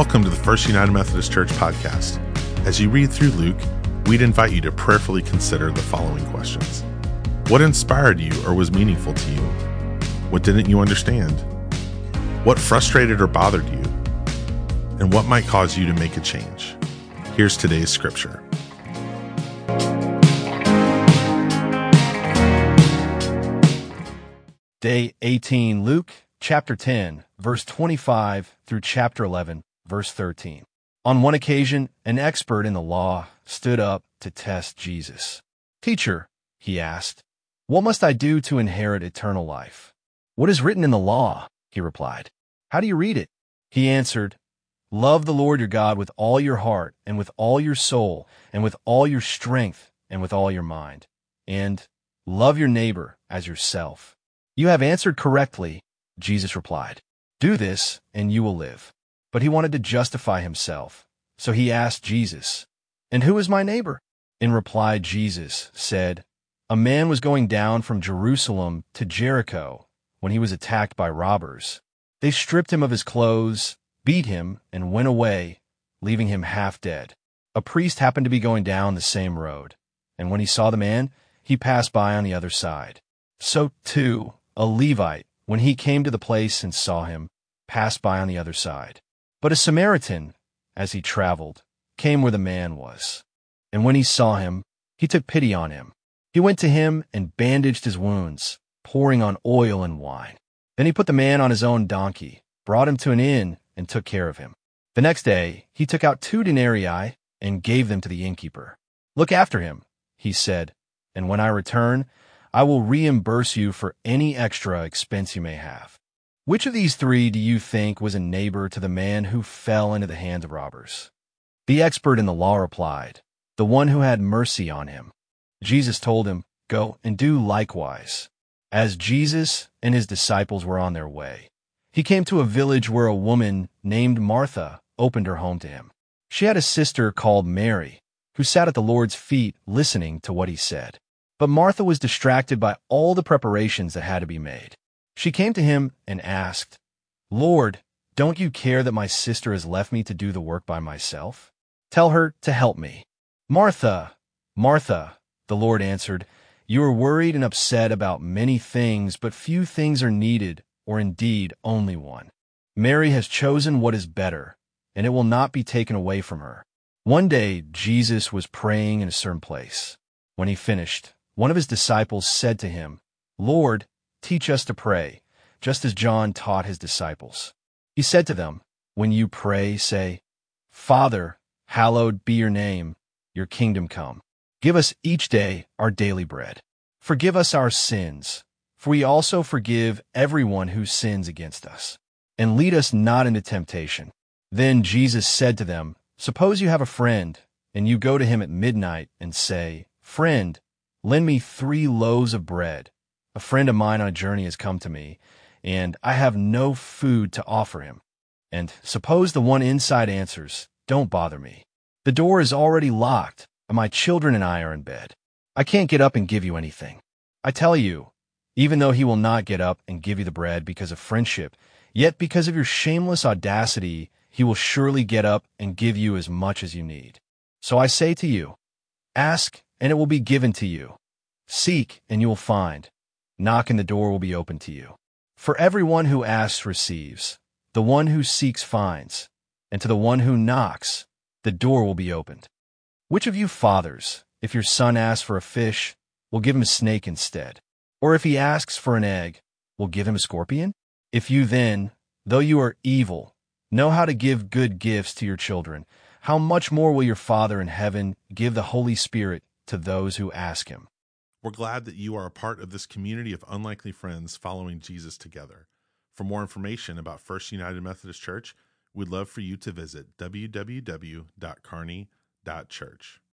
Welcome to the First United Methodist Church podcast. As you read through Luke, we'd invite you to prayerfully consider the following questions. What inspired you or was meaningful to you? What didn't you understand? What frustrated or bothered you? And what might cause you to make a change? Here's today's scripture. Day 18, Luke chapter 10, verse 25 through chapter 11, verse 13. On one occasion, an expert in the law stood up to test Jesus. "Teacher," he asked, "what must I do to inherit eternal life?" "What is written in the law?" he replied. "How do you read it?" He answered, "Love the Lord your God with all your heart and with all your soul and with all your strength and with all your mind, and love your neighbor as yourself." "You have answered correctly," Jesus replied. "Do this, and you will live." But he wanted to justify himself, so he asked Jesus, "And who is my neighbor?" In reply, Jesus said, "A man was going down from Jerusalem to Jericho when he was attacked by robbers. They stripped him of his clothes, beat him, and went away, leaving him half dead. A priest happened to be going down the same road, and when he saw the man, he passed by on the other side. So, too, a Levite, when he came to the place and saw him, passed by on the other side. But a Samaritan, as he traveled, came where the man was. And when he saw him, he took pity on him. He went to him and bandaged his wounds, pouring on oil and wine. Then he put the man on his own donkey, brought him to an inn, and took care of him. The next day he took out 2 denarii and gave them to the innkeeper. "Look after him," he said, "and when I return, I will reimburse you for any extra expense you may have." Which of these 3 do you think was a neighbor to the man who fell into the hands of robbers? The expert in the law replied, "The one who had mercy on him." Jesus told him, "Go and do likewise." As Jesus and his disciples were on their way, he came to a village where a woman named Martha opened her home to him. She had a sister called Mary, who sat at the Lord's feet listening to what he said. But Martha was distracted by all the preparations that had to be made. She came to him and asked, "Lord, don't you care that my sister has left me to do the work by myself? Tell her to help me." "Martha, Martha," the Lord answered, "you are worried and upset about many things, but few things are needed, or indeed only one. Mary has chosen what is better, and it will not be taken away from her." One day Jesus was praying in a certain place. When he finished, one of his disciples said to him, "Lord, teach us to pray, just as John taught his disciples." He said to them, "When you pray, say, 'Father, hallowed be your name, your kingdom come. Give us each day our daily bread. Forgive us our sins, for we also forgive everyone who sins against us. And lead us not into temptation.'" Then Jesus said to them, "Suppose you have a friend, and you go to him at midnight and say, 'Friend, lend me 3 loaves of bread. A friend of mine on a journey has come to me, and I have no food to offer him.' And suppose the one inside answers, 'Don't bother me. The door is already locked, and my children and I are in bed. I can't get up and give you anything.' I tell you, even though he will not get up and give you the bread because of friendship, yet because of your shameless audacity, he will surely get up and give you as much as you need. So I say to you, ask, and it will be given to you. Seek, and you will find. Knock, and the door will be opened to you. For everyone who asks receives, the one who seeks finds, and to the one who knocks, the door will be opened. Which of you fathers, if your son asks for a fish, will give him a snake instead? Or if he asks for an egg, will give him a scorpion? If you then, though you are evil, know how to give good gifts to your children, how much more will your Father in heaven give the Holy Spirit to those who ask him?" We're glad that you are a part of this community of unlikely friends following Jesus together. For more information about First United Methodist Church, we'd love for you to visit www.kearney.church.